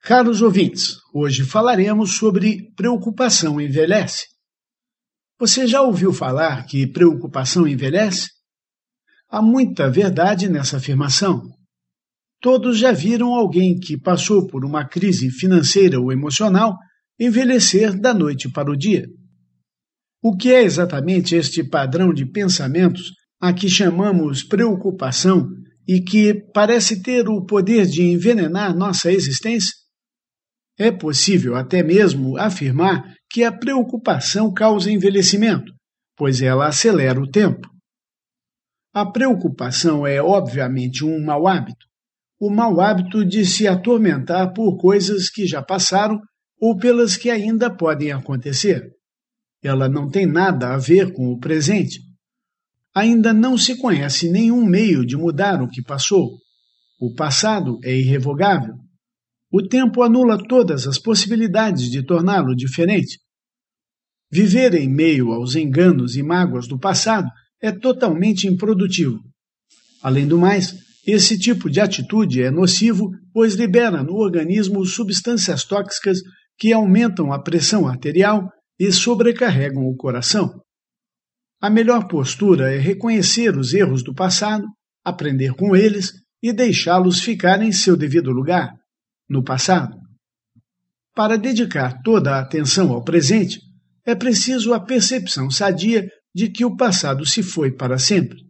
Caros ouvintes, hoje falaremos sobre preocupação envelhece. Você já ouviu falar que preocupação envelhece? Há muita verdade nessa afirmação. Todos já viram alguém que passou por uma crise financeira ou emocional envelhecer da noite para o dia. O que é exatamente este padrão de pensamentos a que chamamos preocupação e que parece ter o poder de envenenar nossa existência? É possível até mesmo afirmar que a preocupação causa envelhecimento, pois ela acelera o tempo. A preocupação é, obviamente, um mau hábito. O mau hábito de se atormentar por coisas que já passaram ou pelas que ainda podem acontecer. Ela não tem nada a ver com o presente. Ainda não se conhece nenhum meio de mudar o que passou. O passado é irrevogável. O tempo anula todas as possibilidades de torná-lo diferente. Viver em meio aos enganos e mágoas do passado é totalmente improdutivo. Além do mais, esse tipo de atitude é nocivo, pois libera no organismo substâncias tóxicas que aumentam a pressão arterial e sobrecarregam o coração. A melhor postura é reconhecer os erros do passado, aprender com eles e deixá-los ficar em seu devido lugar, no passado. Para dedicar toda a atenção ao presente, é preciso a percepção sadia de que o passado se foi para sempre.